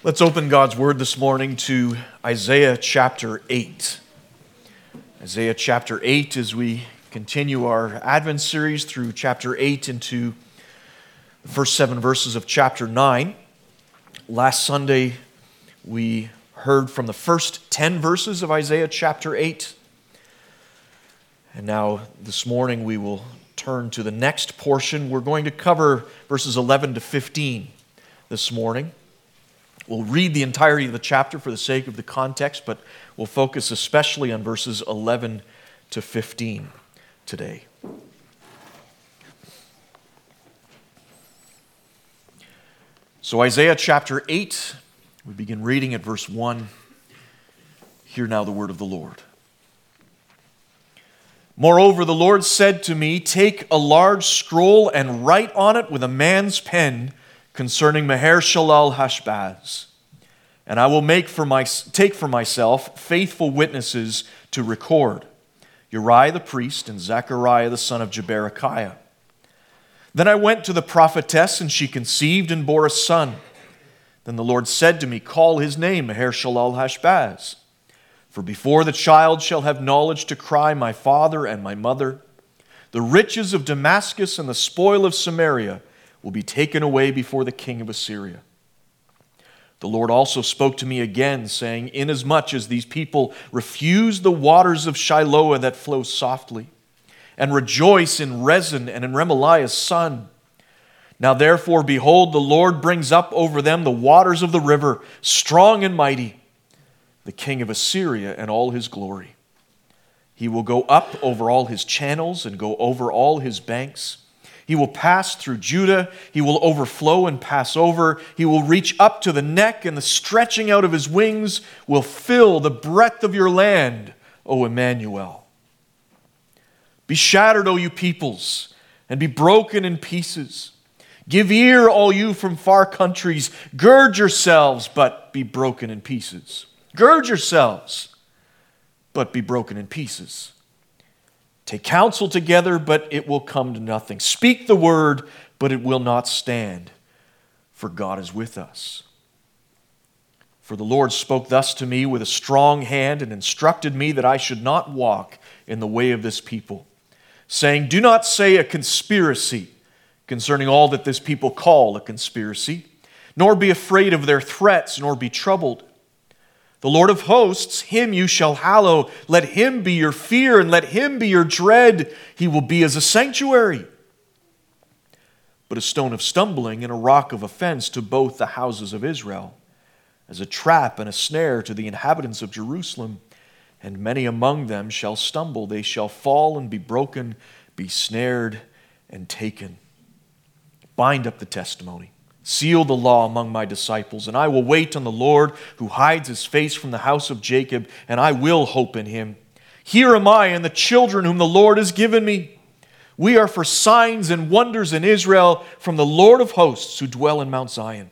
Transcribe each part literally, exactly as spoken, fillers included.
Let's open God's Word this morning to Isaiah chapter eight. Isaiah chapter eight, as we continue our Advent series through chapter eight into the first seven verses of chapter nine. Last Sunday, we heard from the first ten verses of Isaiah chapter eight. And now this morning, we will turn to the next portion. We're going to cover verses eleven to fifteen this morning. We'll read the entirety of the chapter for the sake of the context, but we'll focus especially on verses eleven to fifteen today. So Isaiah chapter eight, we begin reading at verse one. Hear now the word of the Lord. Moreover, the Lord said to me, take a large scroll and write on it with a man's pen concerning Maher-shalal-hash-baz. And I will make for my, take for myself faithful witnesses to record, Uriah the priest and Zechariah the son of Jeberechiah. Then I went to the prophetess, and she conceived and bore a son. Then the Lord said to me, call his name Maher-shalal-hash-baz. For before the child shall have knowledge to cry, my father and my mother, the riches of Damascus and the spoil of Samaria will be taken away before the king of Assyria. The Lord also spoke to me again, saying, inasmuch as these people refuse the waters of Shiloah that flow softly, and rejoice in Rezin and in Remaliah's son. Now therefore, behold, the Lord brings up over them the waters of the river, strong and mighty, the king of Assyria and all his glory. He will go up over all his channels and go over all his banks. He will pass through Judah. He will overflow and pass over. He will reach up to the neck, and the stretching out of his wings will fill the breadth of your land, O Emmanuel. Be shattered, O you peoples, and be broken in pieces. Give ear, all you from far countries. Gird yourselves, but be broken in pieces. Gird yourselves, but be broken in pieces. Take counsel together, but it will come to nothing. Speak the word, but it will not stand, for God is with us. For the Lord spoke thus to me with a strong hand and instructed me that I should not walk in the way of this people, saying, do not say a conspiracy concerning all that this people call a conspiracy, nor be afraid of their threats, nor be troubled. The Lord of hosts, him you shall hallow. Let him be your fear, and let him be your dread. He will be as a sanctuary, but a stone of stumbling and a rock of offense to both the houses of Israel, as a trap and a snare to the inhabitants of Jerusalem. And many among them shall stumble. They shall fall and be broken, be snared and taken. Bind up the testimony. Seal the law among my disciples, and I will wait on the Lord who hides his face from the house of Jacob, and I will hope in him. Here am I and the children whom the Lord has given me. We are for signs and wonders in Israel from the Lord of hosts who dwell in Mount Zion.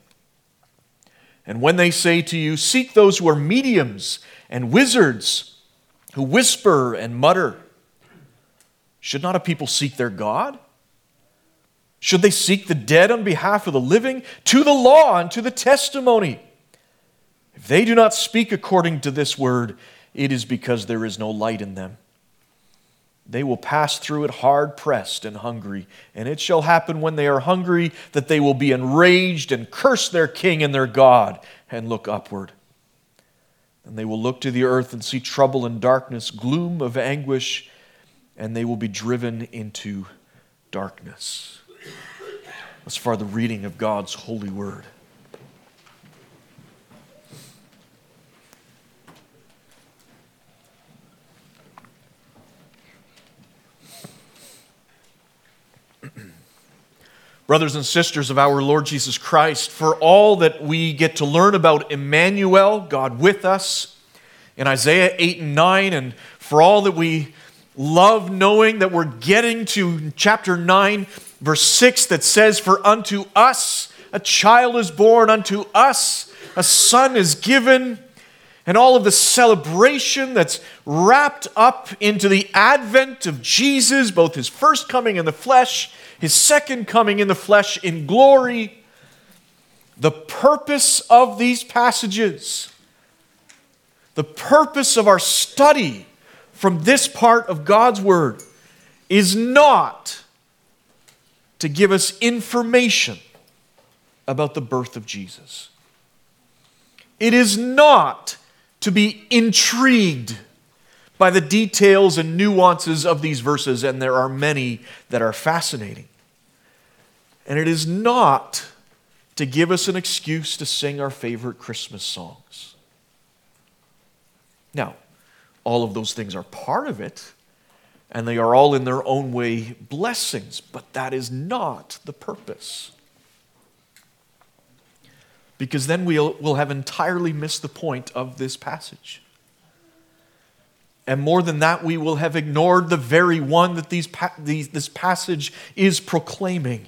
And when they say to you, seek those who are mediums and wizards, who whisper and mutter, should not a people seek their God? Should they seek the dead on behalf of the living? To the law and to the testimony. If they do not speak according to this word, it is because there is no light in them. They will pass through it hard-pressed and hungry, and it shall happen when they are hungry that they will be enraged and curse their king and their God and look upward. And they will look to the earth and see trouble and darkness, gloom of anguish, and they will be driven into darkness. As far the reading of God's holy word. Brothers and sisters of our Lord Jesus Christ, for all that we get to learn about Emmanuel, God with us, in Isaiah eight and nine, and for all that we love knowing that we're getting to chapter nine, verse six, that says, for unto us a child is born, unto us a son is given, and all of the celebration that's wrapped up into the advent of Jesus, both his first coming in the flesh, his second coming in the flesh in glory. The purpose of these passages, the purpose of our study from this part of God's Word is not to give us information about the birth of Jesus. It is not to be intrigued by the details and nuances of these verses, and there are many that are fascinating. And it is not to give us an excuse to sing our favorite Christmas songs. Now, all of those things are part of it, and they are all in their own way blessings, but that is not the purpose. Because then we'll, we'll have entirely missed the point of this passage. And more than that, we will have ignored the very one that these, these, this passage is proclaiming.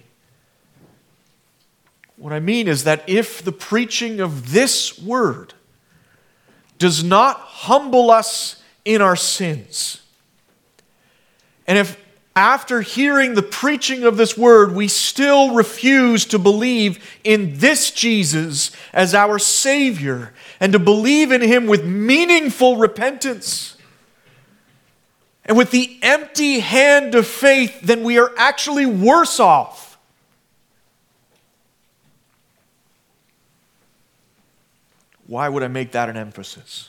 What I mean is that if the preaching of this word does not humble us in our sins, and if after hearing the preaching of this word, we still refuse to believe in this Jesus as our Savior and to believe in Him with meaningful repentance and with the empty hand of faith, then we are actually worse off. Why would I make that an emphasis?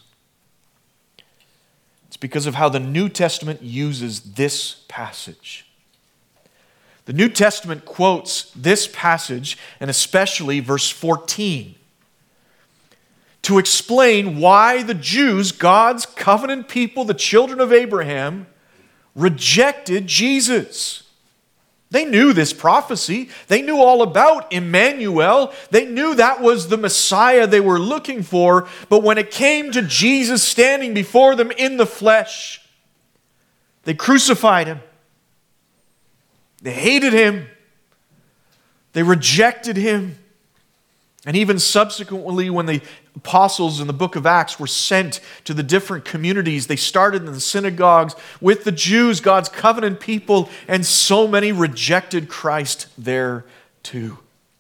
It's because of how the New Testament uses this passage. The New Testament quotes this passage, and especially verse fourteen, to explain why the Jews, God's covenant people, the children of Abraham, rejected Jesus. They knew this prophecy. They knew all about Emmanuel. They knew that was the Messiah they were looking for. But when it came to Jesus standing before them in the flesh, they crucified Him. They hated Him. They rejected Him. And even subsequently, when the apostles in the book of Acts were sent to the different communities, they started in the synagogues with the Jews, God's covenant people, and so many rejected Christ there too.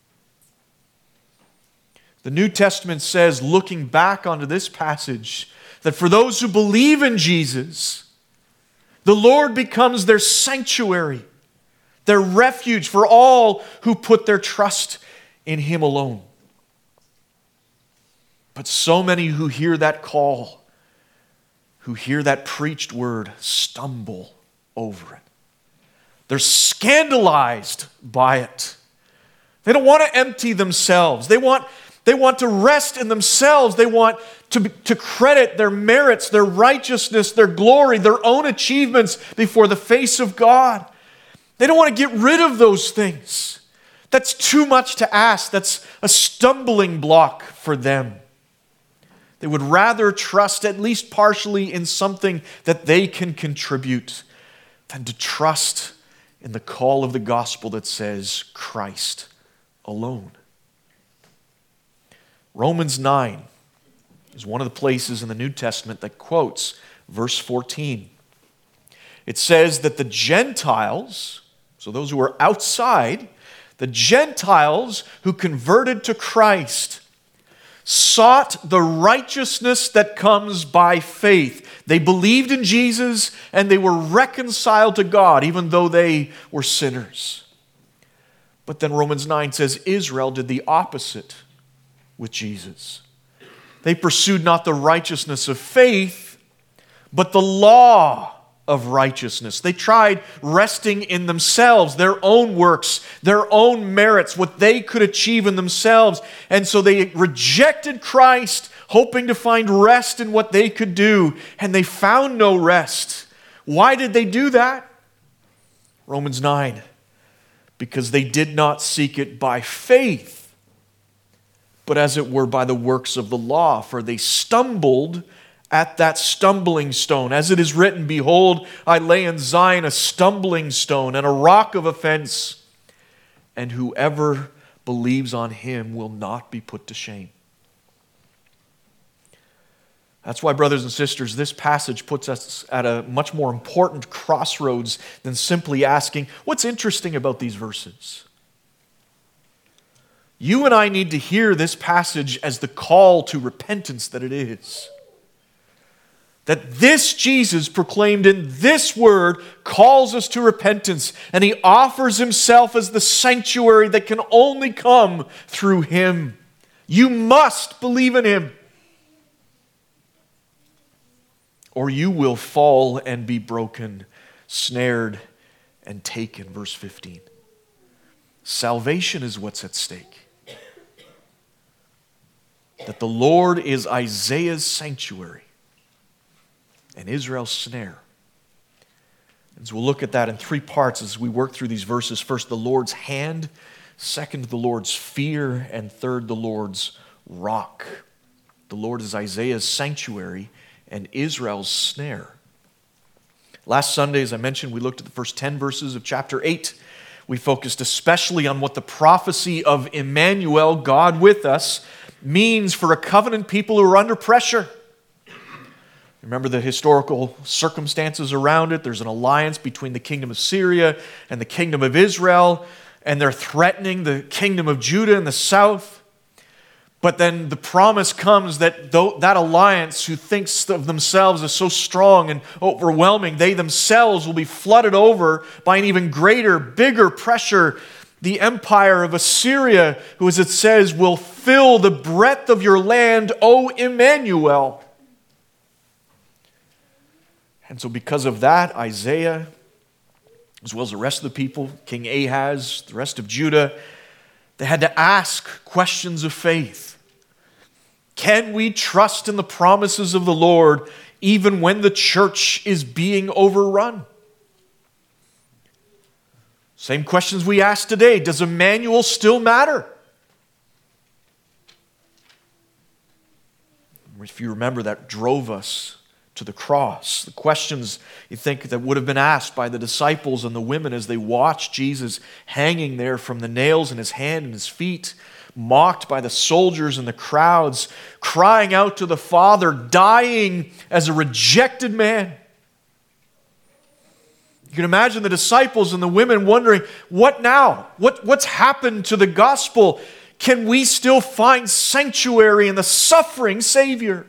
The New Testament says, looking back onto this passage, that for those who believe in Jesus, the Lord becomes their sanctuary, their refuge for all who put their trust in Him alone. But so many who hear that call, who hear that preached word, stumble over it. They're scandalized by it. They don't want to empty themselves. They want, they want to rest in themselves. They want to, to credit their merits, their righteousness, their glory, their own achievements before the face of God. They don't want to get rid of those things. That's too much to ask. That's a stumbling block for them. They would rather trust, at least partially, in something that they can contribute than to trust in the call of the gospel that says Christ alone. Romans nine is one of the places in the New Testament that quotes verse fourteen. It says that the Gentiles, so those who are outside, the Gentiles who converted to Christ, sought the righteousness that comes by faith. They believed in Jesus and they were reconciled to God even though they were sinners. But then Romans nine says Israel did the opposite with Jesus. They pursued not the righteousness of faith, but the law of righteousness. They tried resting in themselves, their own works, their own merits, what they could achieve in themselves. And so they rejected Christ, hoping to find rest in what they could do. And they found no rest. Why did they do that? Romans nine. Because they did not seek it by faith, but as it were by the works of the law. For they stumbled at that stumbling stone. As it is written, behold, I lay in Zion a stumbling stone and a rock of offense, and whoever believes on Him will not be put to shame. That's why, brothers and sisters, this passage puts us at a much more important crossroads than simply asking, what's interesting about these verses? You and I need to hear this passage as the call to repentance that it is. That this Jesus proclaimed in this word calls us to repentance, and he offers himself as the sanctuary that can only come through him. You must believe in him, or you will fall and be broken, snared, and taken. Verse fifteen. Salvation is what's at stake. That the Lord is Isaiah's sanctuary and Israel's snare. And so we'll look at that in three parts as we work through these verses. First, the Lord's hand. Second, the Lord's fear. And third, the Lord's rock. The Lord is Isaiah's sanctuary and Israel's snare. Last Sunday, as I mentioned, we looked at the first ten verses of chapter eight. We focused especially on what the prophecy of Emmanuel, God with us, means for a covenant people who are under pressure. Remember the historical circumstances around it. There's an alliance between the kingdom of Syria and the kingdom of Israel, and they're threatening the kingdom of Judah in the south. But then the promise comes that that alliance, who thinks of themselves as so strong and overwhelming, they themselves will be flooded over by an even greater, bigger pressure. The empire of Assyria, who, as it says, will fill the breadth of your land, O Emmanuel. And so because of that, Isaiah, as well as the rest of the people, King Ahaz, the rest of Judah, they had to ask questions of faith. Can we trust in the promises of the Lord even when the church is being overrun? Same questions we ask today. Does Emmanuel still matter? If you remember, that drove us to the cross. The questions you think that would have been asked by the disciples and the women as they watched Jesus hanging there from the nails in his hand and his feet, mocked by the soldiers and the crowds, crying out to the Father, dying as a rejected man. You can imagine the disciples and the women wondering, what now? What, what's happened to the gospel? Can we still find sanctuary in the suffering Savior?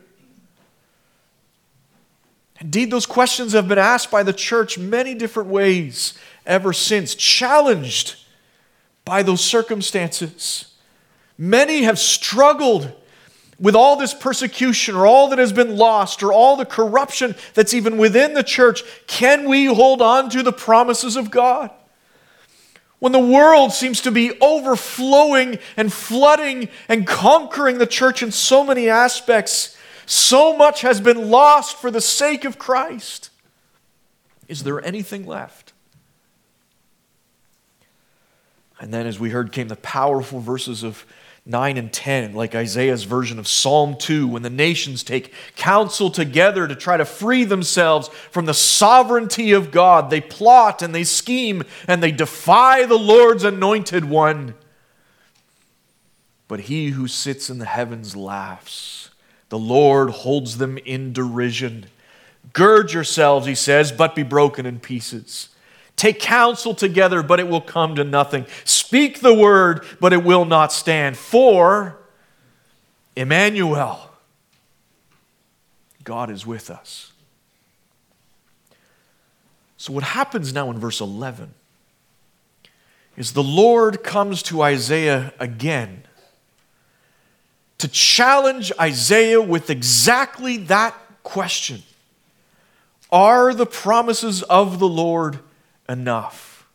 Indeed, those questions have been asked by the church many different ways ever since, challenged by those circumstances. Many have struggled with all this persecution or all that has been lost or all the corruption that's even within the church. Can we hold on to the promises of God? When the world seems to be overflowing and flooding and conquering the church in so many aspects, so much has been lost for the sake of Christ. Is there anything left? And then, as we heard, came the powerful verses of nine and ten, like Isaiah's version of Psalm two, when the nations take counsel together to try to free themselves from the sovereignty of God. They plot and they scheme and they defy the Lord's anointed one. But he who sits in the heavens laughs. The Lord holds them in derision. Gird yourselves, he says, but be broken in pieces. Take counsel together, but it will come to nothing. Speak the word, but it will not stand. For Emmanuel, God is with us. So what happens now in verse eleven is the Lord comes to Isaiah again to challenge Isaiah with exactly that question. Are the promises of the Lord enough?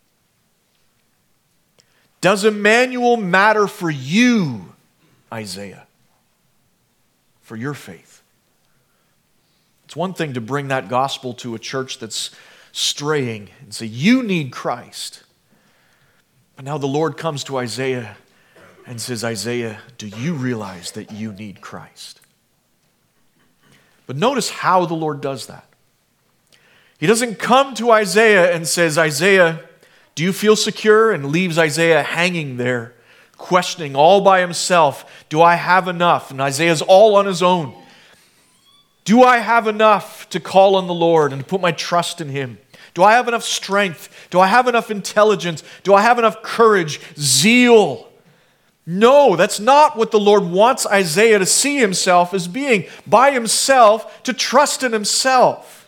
Does Emmanuel matter for you, Isaiah? For your faith? It's one thing to bring that gospel to a church that's straying and say, you need Christ. But now the Lord comes to Isaiah and says, Isaiah, do you realize that you need Christ? But notice how the Lord does that. He doesn't come to Isaiah and says, Isaiah, do you feel secure? And leaves Isaiah hanging there, questioning all by himself, do I have enough? And Isaiah's all on his own. Do I have enough to call on the Lord and to put my trust in him? Do I have enough strength? Do I have enough intelligence? Do I have enough courage, zeal No, that's not what the Lord wants Isaiah to see himself as being, by himself, to trust in himself.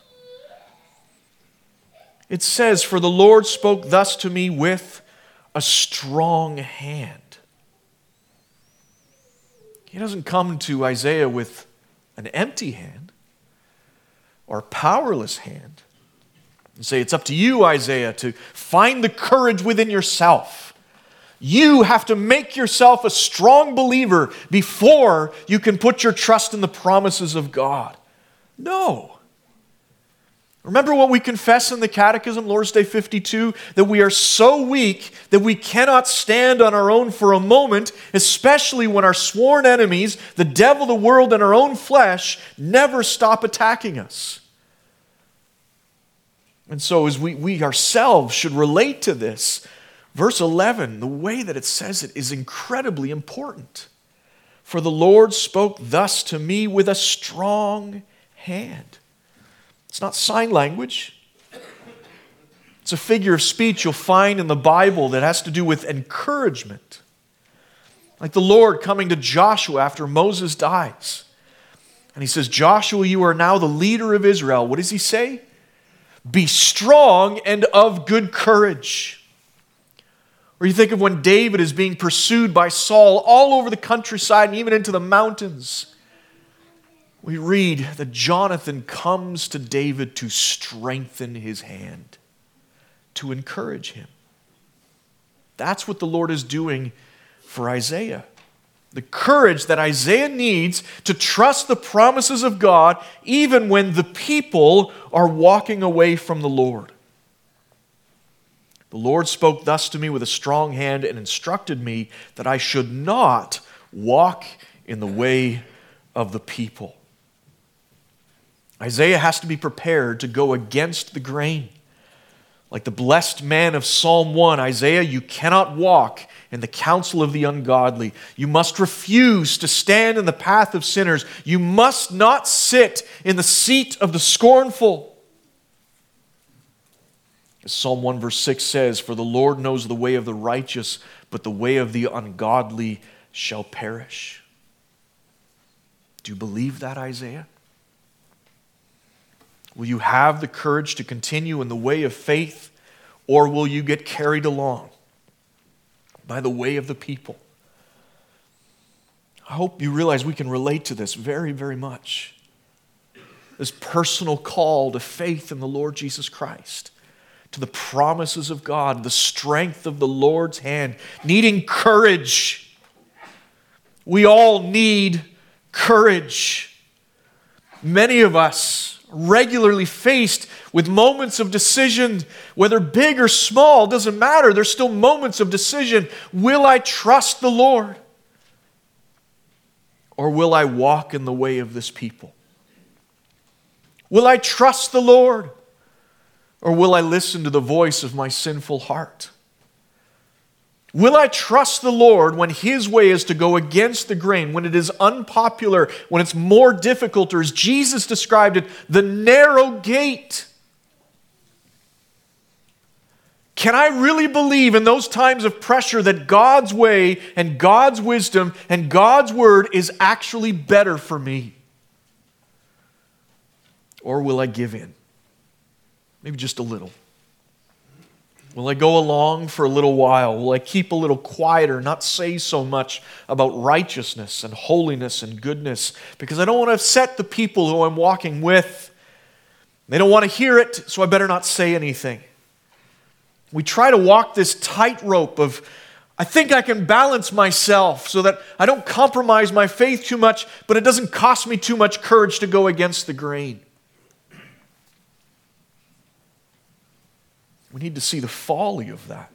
It says, "For the Lord spoke thus to me with a strong hand." He doesn't come to Isaiah with an empty hand or a powerless hand and say, "It's up to you, Isaiah, to find the courage within yourself. You have to make yourself a strong believer before you can put your trust in the promises of God." No. Remember what we confess in the Catechism, Lord's Day fifty-two, that we are so weak that we cannot stand on our own for a moment, especially when our sworn enemies, the devil, the world, and our own flesh, never stop attacking us. And so as we, we ourselves should relate to this, verse eleven, the way that it says it is incredibly important. "For the Lord spoke thus to me with a strong hand." It's not sign language. It's a figure of speech you'll find in the Bible that has to do with encouragement. Like the Lord coming to Joshua after Moses dies. And he says, "Joshua, you are now the leader of Israel." What does he say? "Be strong and of good courage." Or you think of when David is being pursued by Saul all over the countryside and even into the mountains. We read that Jonathan comes to David to strengthen his hand, to encourage him. That's what the Lord is doing for Isaiah. The courage that Isaiah needs to trust the promises of God even when the people are walking away from the Lord. "The Lord spoke thus to me with a strong hand and instructed me that I should not walk in the way of the people." Isaiah has to be prepared to go against the grain. Like the blessed man of Psalm one, Isaiah, you cannot walk in the counsel of the ungodly. You must refuse to stand in the path of sinners. You must not sit in the seat of the scornful. As Psalm one verse six says, "For the Lord knows the way of the righteous, but the way of the ungodly shall perish." Do you believe that, Isaiah? Will you have the courage to continue in the way of faith, or will you get carried along by the way of the people? I hope you realize we can relate to this very, very much. This personal call to faith in the Lord Jesus Christ, to the promises of God, the strength of the Lord's hand, needing courage. We all need courage. Many of us regularly faced with moments of decision, whether big or small, doesn't matter. There's still moments of decision. Will I trust the Lord? Or will I walk in the way of this people? Will I trust the Lord? Or will I listen to the voice of my sinful heart? Will I trust the Lord when His way is to go against the grain, when it is unpopular, when it's more difficult, or as Jesus described it, the narrow gate? Can I really believe in those times of pressure that God's way and God's wisdom and God's word is actually better for me? Or will I give in? Maybe just a little. Will I go along for a little while? Will I keep a little quieter, not say so much about righteousness and holiness and goodness? Because I don't want to upset the people who I'm walking with. They don't want to hear it, so I better not say anything. We try to walk this tightrope of, I think I can balance myself so that I don't compromise my faith too much, but it doesn't cost me too much courage to go against the grain. We need to see the folly of that.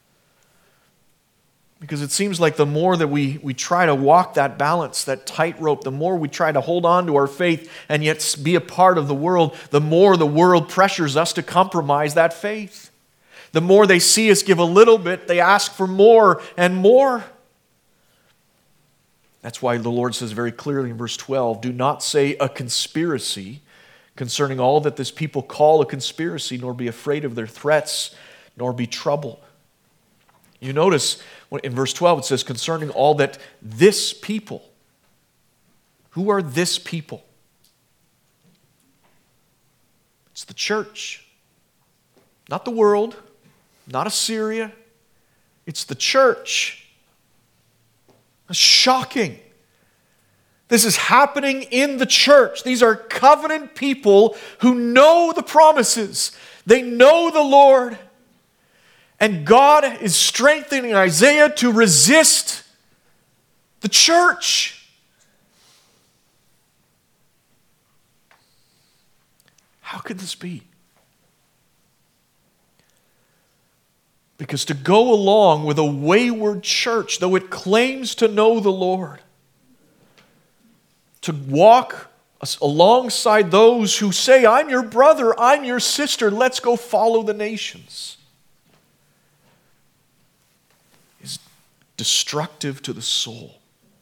Because it seems like the more that we, we try to walk that balance, that tightrope, the more we try to hold on to our faith and yet be a part of the world, the more the world pressures us to compromise that faith. The more they see us give a little bit, they ask for more and more. That's why the Lord says very clearly in verse twelve, do not say a conspiracy concerning all that this people call a conspiracy, nor be afraid of their threats, nor be troubled. You notice in verse twelve it says, concerning all that this people. Who are this people? It's the church. Not the world, not Assyria. It's the church. It's shocking. This is happening in the church. These are covenant people who know the promises. They know the Lord. And God is strengthening Isaiah to resist the church. How could this be? Because to go along with a wayward church, though it claims to know the Lord, to walk alongside those who say, I'm your brother, I'm your sister, let's go follow the nations, is destructive to the soul.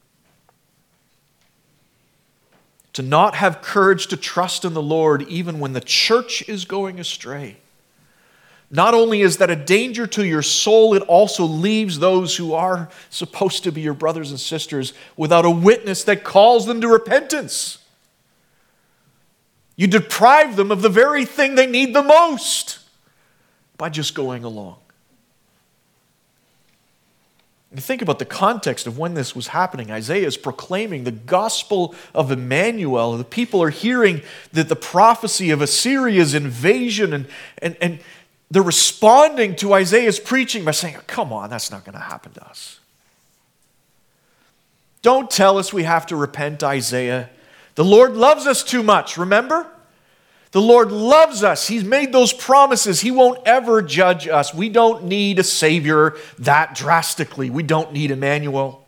To not have courage to trust in the Lord even when the church is going astray. Not only is that a danger to your soul, it also leaves those who are supposed to be your brothers and sisters without a witness that calls them to repentance. You deprive them of the very thing they need the most by just going along. You think about the context of when this was happening. Isaiah is proclaiming the gospel of Emmanuel. The people are hearing that the prophecy of Assyria's invasion, and, and, and they're responding to Isaiah's preaching by saying, oh, come on, that's not going to happen to us. Don't tell us we have to repent, Isaiah. The Lord loves us too much, remember? The Lord loves us. He's made those promises. He won't ever judge us. We don't need a Savior that drastically. We don't need Emmanuel.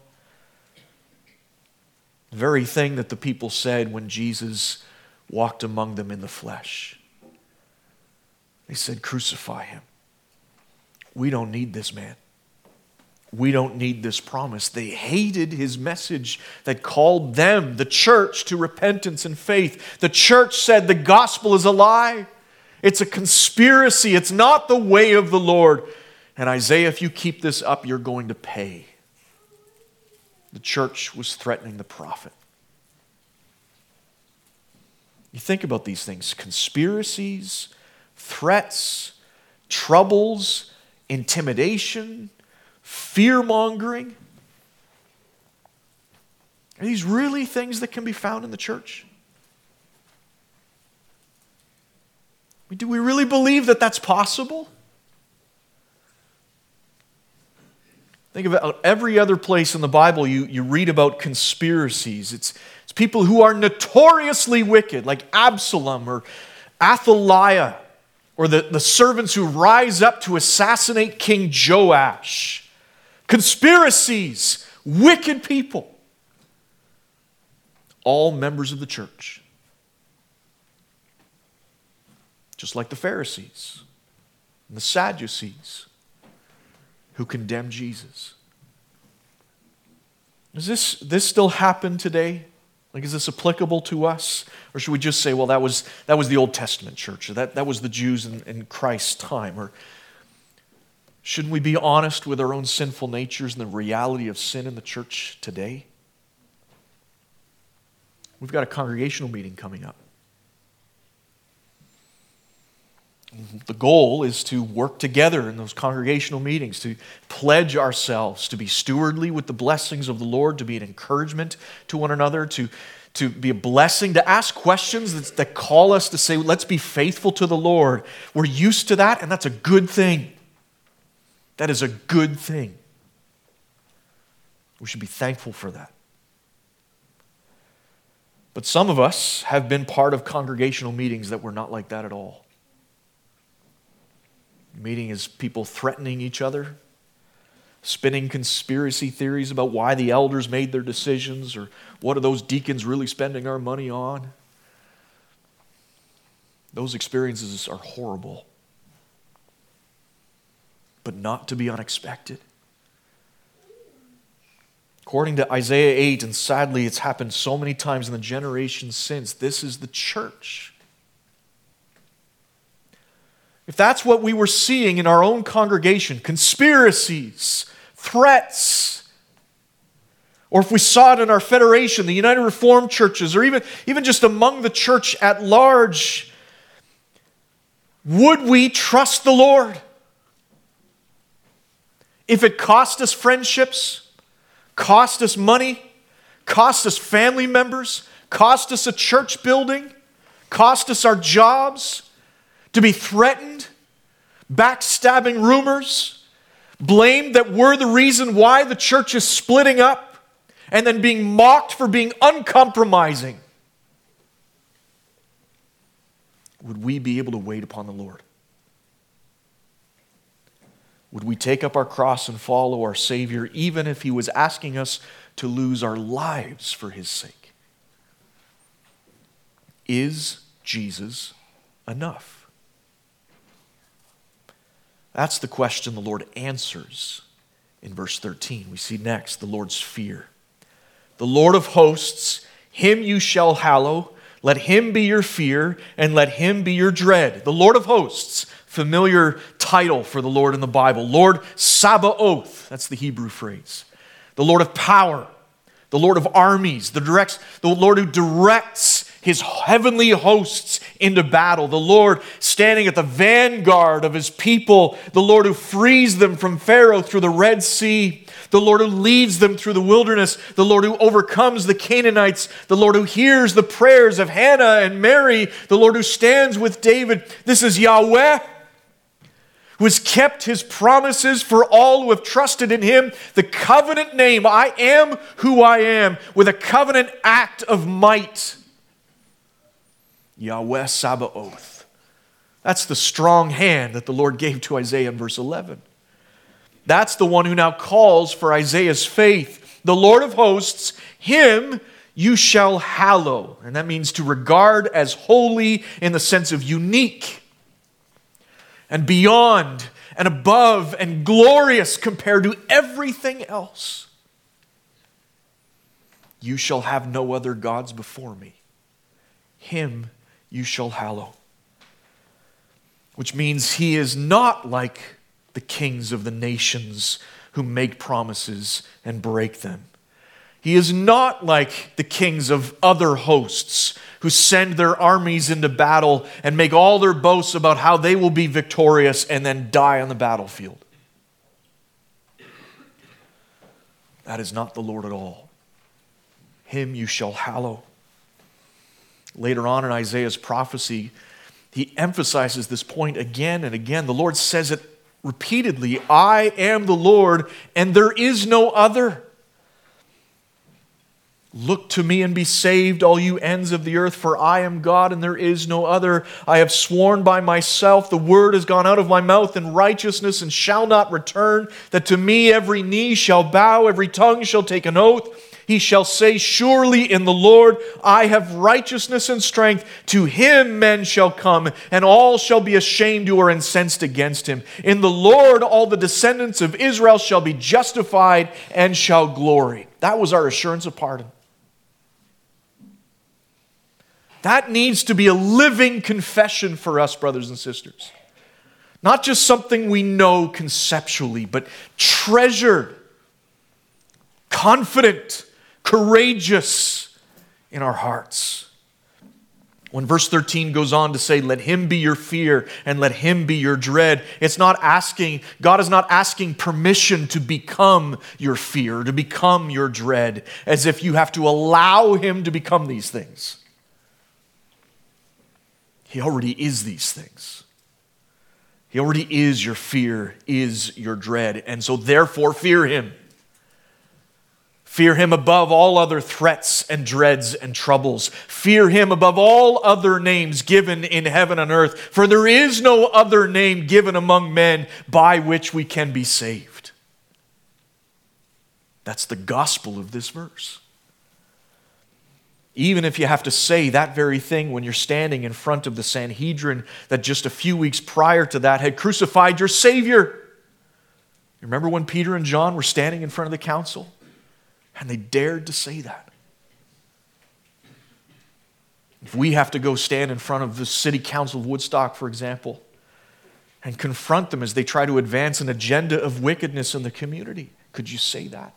The very thing that the people said when Jesus walked among them in the flesh. They said, crucify him. We don't need this man. We don't need this promise. They hated his message that called them, the church, to repentance and faith. The church said the gospel is a lie. It's a conspiracy. It's not the way of the Lord. And Isaiah, if you keep this up, you're going to pay. The church was threatening the prophet. You think about these things. Conspiracies, threats, troubles, intimidation, fear-mongering. Are these really things that can be found in the church? Do we really believe that that's possible? Think about every other place in the Bible you, you read about conspiracies. It's, it's people who are notoriously wicked, like Absalom or Athaliah, or the, the servants who rise up to assassinate King Joash. Conspiracies, wicked people. All members of the church. Just like the Pharisees and the Sadducees who condemned Jesus. Does this, this still happen today? Like, is this applicable to us? Or should we just say, well, that was, that was the Old Testament church, or that, that was the Jews in, in Christ's time? Or shouldn't we be honest with our own sinful natures and the reality of sin in the church today? We've got a congregational meeting coming up. The goal is to work together in those congregational meetings, to pledge ourselves to be stewardly with the blessings of the Lord, to be an encouragement to one another, to, to be a blessing, to ask questions that, that call us to say, let's be faithful to the Lord. We're used to that, and that's a good thing. That is a good thing. We should be thankful for that. But some of us have been part of congregational meetings that were not like that at all. Meeting is people threatening each other, spinning conspiracy theories about why the elders made their decisions, or what are those deacons really spending our money on. Those experiences are horrible, but not to be unexpected. According to Isaiah eight, and sadly it's happened so many times in the generations since, this is the church. if that's what we were seeing in our own congregation, conspiracies, threats, or if we saw it in our federation, the United Reformed churches, or even, even just among the church at large, would we trust the Lord? If it cost us friendships, cost us money, cost us family members, cost us a church building, cost us our jobs, to be threatened, backstabbing rumors, blamed that we're the reason why the church is splitting up, and then being mocked for being uncompromising, would we be able to wait upon the Lord? Would we take up our cross and follow our Savior, even if He was asking us to lose our lives for His sake? Is Jesus enough? That's the question the Lord answers in verse thirteen. We see next the Lord's fear. The Lord of hosts, Him you shall hallow. Let Him be your fear, and let Him be your dread. The Lord of hosts, familiar title for the Lord in the Bible. Lord Sabaoth, that's the Hebrew phrase. The Lord of power, the Lord of armies, the, directs, the Lord who directs His heavenly hosts into battle. The Lord standing at the vanguard of His people. The Lord who frees them from Pharaoh through the Red Sea. The Lord who leads them through the wilderness. The Lord who overcomes the Canaanites. The Lord who hears the prayers of Hannah and Mary. The Lord who stands with David. This is Yahweh, who has kept His promises for all who have trusted in Him. The covenant name, I am who I am, with a covenant act of might. Yahweh Sabaoth. That's the strong hand that the Lord gave to Isaiah in verse eleven. That's the one who now calls for Isaiah's faith. The Lord of hosts, Him you shall hallow. And that means to regard as holy in the sense of unique and beyond and above and glorious compared to everything else. You shall have no other gods before me. Him you shall hallow. Which means He is not like the kings of the nations who make promises and break them. He is not like the kings of other hosts who send their armies into battle and make all their boasts about how they will be victorious and then die on the battlefield. That is not the Lord at all. Him you shall hallow. Later on in Isaiah's prophecy, he emphasizes this point again and again. The Lord says it repeatedly, I am the Lord, and there is no other. Look to me and be saved, all you ends of the earth, for I am God and there is no other. I have sworn by myself, the word has gone out of my mouth in righteousness and shall not return, that to me every knee shall bow, every tongue shall take an oath. He shall say, surely in the Lord I have righteousness and strength. To Him men shall come, and all shall be ashamed who are incensed against Him. In the Lord all the descendants of Israel shall be justified and shall glory. That was our assurance of pardon. That needs to be a living confession for us, brothers and sisters. Not just something we know conceptually, but treasured, confident, courageous in our hearts. When verse thirteen goes on to say, let Him be your fear and let Him be your dread, it's not asking, God is not asking permission to become your fear, to become your dread, as if you have to allow Him to become these things. He already is these things. He already is your fear, is your dread, and so therefore fear Him. Fear Him above all other threats and dreads and troubles. Fear Him above all other names given in heaven and earth. For there is no other name given among men by which we can be saved. That's the gospel of this verse. Even if you have to say that very thing when you're standing in front of the Sanhedrin that just a few weeks prior to that had crucified your Savior. You remember when Peter and John were standing in front of the council? And they dared to say that. If we have to go stand in front of the city council of Woodstock, for example, and confront them as they try to advance an agenda of wickedness in the community. Could you say that?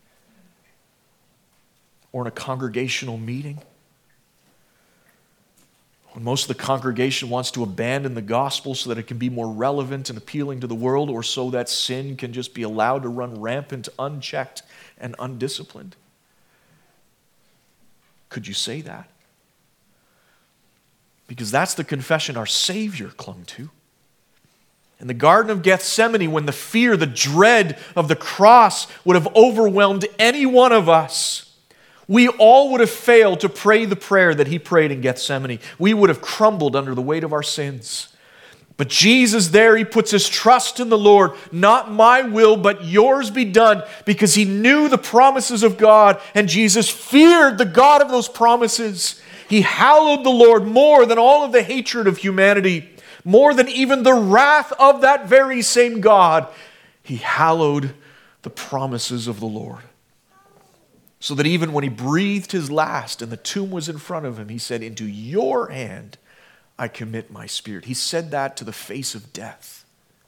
Or in a congregational meeting, when most of the congregation wants to abandon the gospel so that it can be more relevant and appealing to the world, or so that sin can just be allowed to run rampant, unchecked, and undisciplined. Could you say that? Because that's the confession our Savior clung to. In the Garden of Gethsemane, when the fear, the dread of the cross would have overwhelmed any one of us, we all would have failed to pray the prayer that he prayed in Gethsemane. We would have crumbled under the weight of our sins. But Jesus there, he puts his trust in the Lord. Not my will, but yours be done, because he knew the promises of God, and Jesus feared the God of those promises. He hallowed the Lord more than all of the hatred of humanity, more than even the wrath of that very same God. He hallowed the promises of the Lord. So that even when he breathed his last and the tomb was in front of him, he said, "Into your hand I commit my spirit." He said that to the face of death.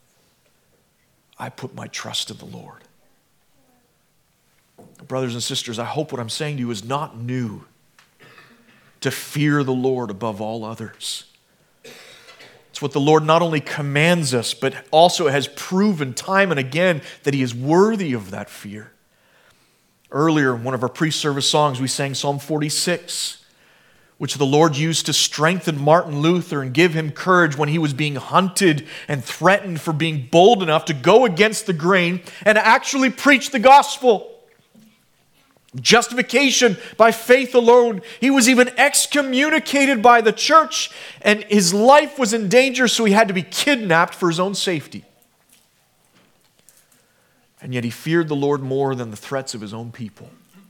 I put my trust in the Lord. Brothers and sisters, I hope what I'm saying to you is not new. To fear the Lord above all others. It's what the Lord not only commands us, but also has proven time and again that he is worthy of that fear. Earlier, in one of our pre-service songs, we sang Psalm forty-six, which the Lord used to strengthen Martin Luther and give him courage when he was being hunted and threatened for being bold enough to go against the grain and actually preach the gospel. Justification by faith alone. He was even excommunicated by the church, and his life was in danger, so he had to be kidnapped for his own safety. And yet he feared the Lord more than the threats of his own people.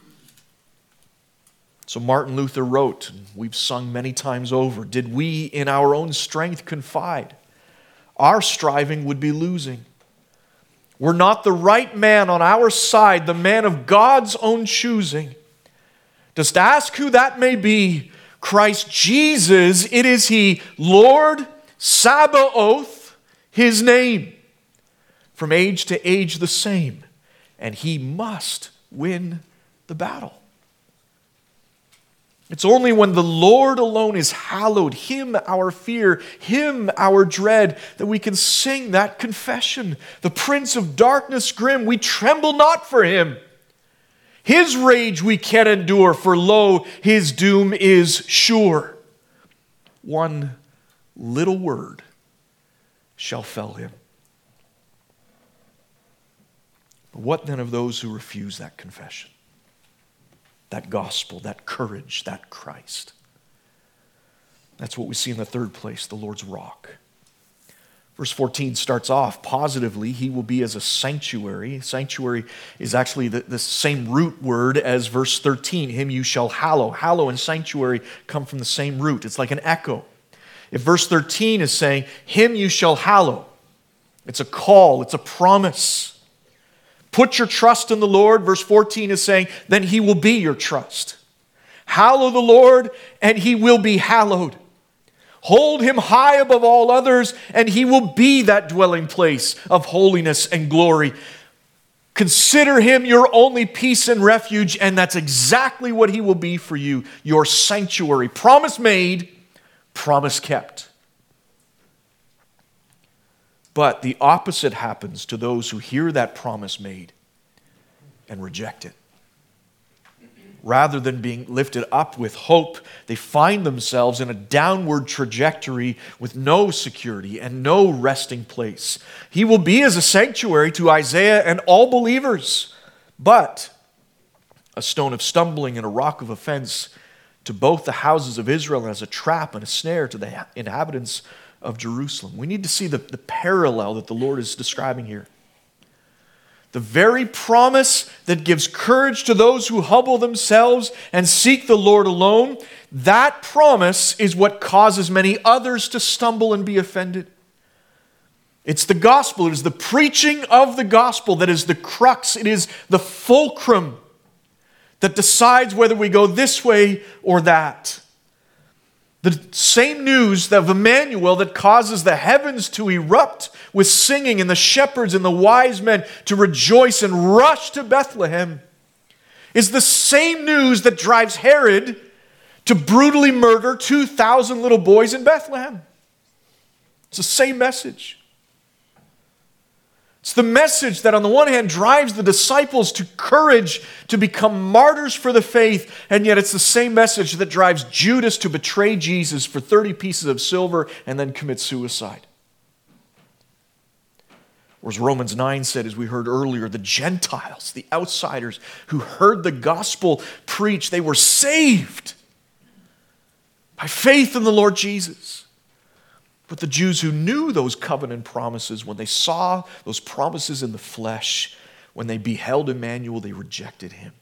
So Martin Luther wrote, and we've sung many times over, "Did we in our own strength confide, our striving would be losing. Were not the right man on our side, the man of God's own choosing. Dost ask who that may be? Christ Jesus, it is he, Lord Sabaoth, his name. From age to age the same, and he must win the battle." It's only when the Lord alone is hallowed, him our fear, him our dread, that we can sing that confession. The Prince of Darkness grim, we tremble not for him. His rage we can endure, for lo, his doom is sure. One little word shall fell him. But what then of those who refuse that confession? That gospel, that courage, that Christ. That's what we see in the third place, the Lord's rock. Verse fourteen starts off positively. He will be as a sanctuary. Sanctuary is actually the, the same root word as verse thirteen. Him you shall hallow. Hallow and sanctuary come from the same root. It's like an echo. If verse thirteen is saying, him you shall hallow, it's a call, it's a promise. Put your trust in the Lord. Verse fourteen is saying, then he will be your trust. Hallow the Lord, and he will be hallowed. Hold him high above all others, and he will be that dwelling place of holiness and glory. Consider him your only peace and refuge, and that's exactly what he will be for you, your sanctuary. Promise made, promise kept. But the opposite happens to those who hear that promise made and reject it. Rather than being lifted up with hope, they find themselves in a downward trajectory with no security and no resting place. He will be as a sanctuary to Isaiah and all believers, but a stone of stumbling and a rock of offense to both the houses of Israel, and as a trap and a snare to the inhabitants of Jerusalem. We need to see the, the parallel that the Lord is describing here. The very promise that gives courage to those who humble themselves and seek the Lord alone, that promise is what causes many others to stumble and be offended. It's the gospel. It is the preaching of the gospel that is the crux. It is the fulcrum that decides whether we go this way or that. The same news of Emmanuel that causes the heavens to erupt with singing and the shepherds and the wise men to rejoice and rush to Bethlehem is the same news that drives Herod to brutally murder two thousand little boys in Bethlehem. It's the same message. It's the message that on the one hand drives the disciples to courage to become martyrs for the faith, and yet it's the same message that drives Judas to betray Jesus for thirty pieces of silver and then commit suicide. Or as Romans nine said, as we heard earlier, the Gentiles, the outsiders who heard the gospel preached, they were saved by faith in the Lord Jesus. But the Jews who knew those covenant promises, when they saw those promises in the flesh, when they beheld Emmanuel, they rejected him.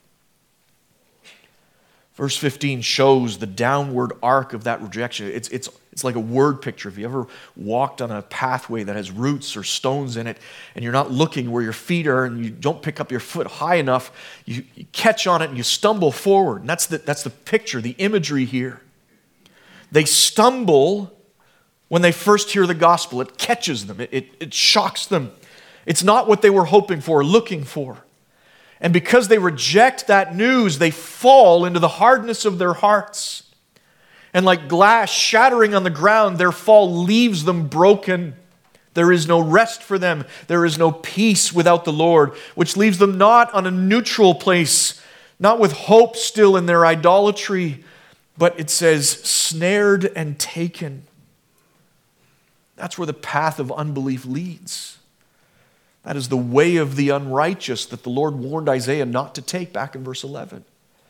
Verse fifteen shows the downward arc of that rejection. It's, it's, it's like a word picture. If you ever walked on a pathway that has roots or stones in it, and you're not looking where your feet are, and you don't pick up your foot high enough, you, you catch on it and you stumble forward. And that's the, that's the picture, the imagery here. They stumble when they first hear the gospel. It catches them. It, it, it shocks them. It's not what they were hoping for, looking for. And because they reject that news, they fall into the hardness of their hearts. And like glass shattering on the ground, their fall leaves them broken. There is no rest for them. There is no peace without the Lord, which leaves them not on a neutral place, not with hope still in their idolatry, but it says snared and taken. That's where the path of unbelief leads. That is the way of the unrighteous that the Lord warned Isaiah not to take back in verse eleven.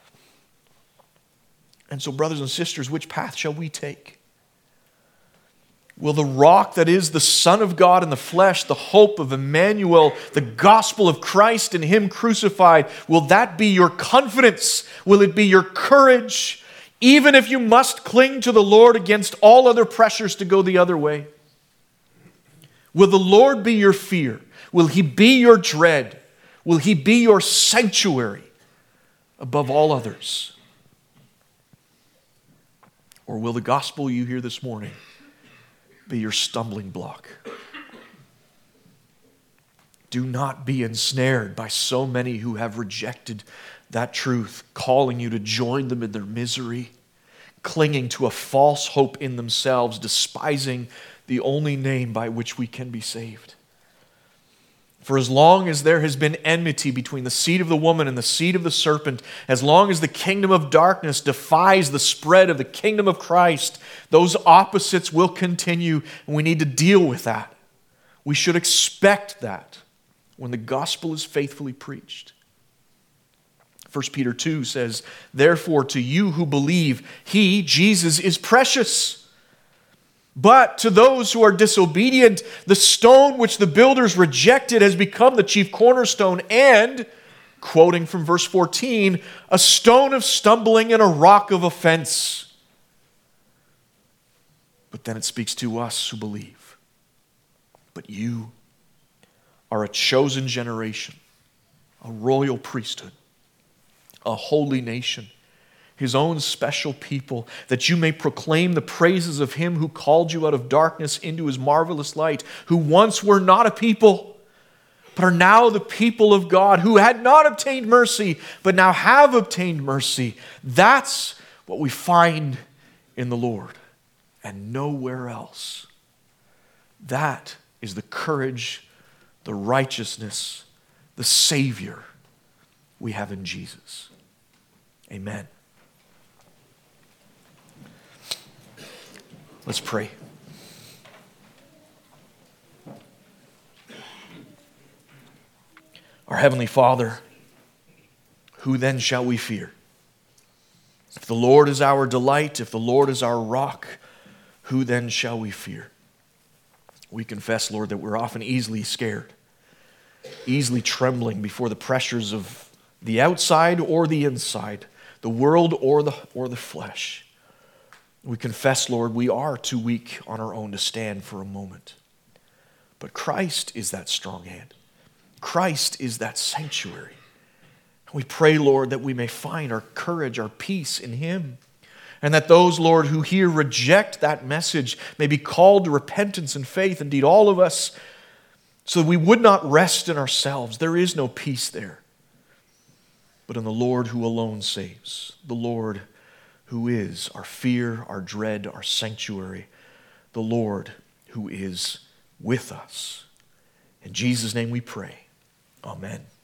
And so, brothers and sisters, which path shall we take? Will the rock that is the Son of God in the flesh, the hope of Emmanuel, the gospel of Christ and Him crucified, will that be your confidence? Will it be your courage? Even if you must cling to the Lord against all other pressures to go the other way? Will the Lord be your fear? Will He be your dread? Will He be your sanctuary above all others? Or will the gospel you hear this morning be your stumbling block? Do not be ensnared by so many who have rejected that truth, calling you to join them in their misery, clinging to a false hope in themselves, despising the only name by which we can be saved. For as long as there has been enmity between the seed of the woman and the seed of the serpent, as long as the kingdom of darkness defies the spread of the kingdom of Christ, those opposites will continue, and we need to deal with that. We should expect that when the gospel is faithfully preached. First Peter two says, "Therefore to you who believe, He, Jesus, is precious. But to those who are disobedient, the stone which the builders rejected has become the chief cornerstone and," quoting from verse fourteen, "a stone of stumbling and a rock of offense." But then it speaks to us who believe. "But you are a chosen generation, a royal priesthood, a holy nation, His own special people, that you may proclaim the praises of Him who called you out of darkness into His marvelous light, who once were not a people, but are now the people of God, who had not obtained mercy, but now have obtained mercy." That's what we find in the Lord and nowhere else. That is the courage, the righteousness, the Savior we have in Jesus. Amen. Let's pray. Our Heavenly Father, who then shall we fear? If the Lord is our delight, if the Lord is our rock, who then shall we fear? We confess, Lord, that we're often easily scared, easily trembling before the pressures of the outside or the inside, the world or the, or the flesh. We confess, Lord, we are too weak on our own to stand for a moment. But Christ is that strong hand. Christ is that sanctuary. We pray, Lord, that we may find our courage, our peace in Him. And that those, Lord, who here reject that message may be called to repentance and faith, indeed all of us, so that we would not rest in ourselves. There is no peace there, but in the Lord who alone saves, the Lord who is our fear, our dread, our sanctuary, the Lord who is with us. In Jesus' name we pray. Amen.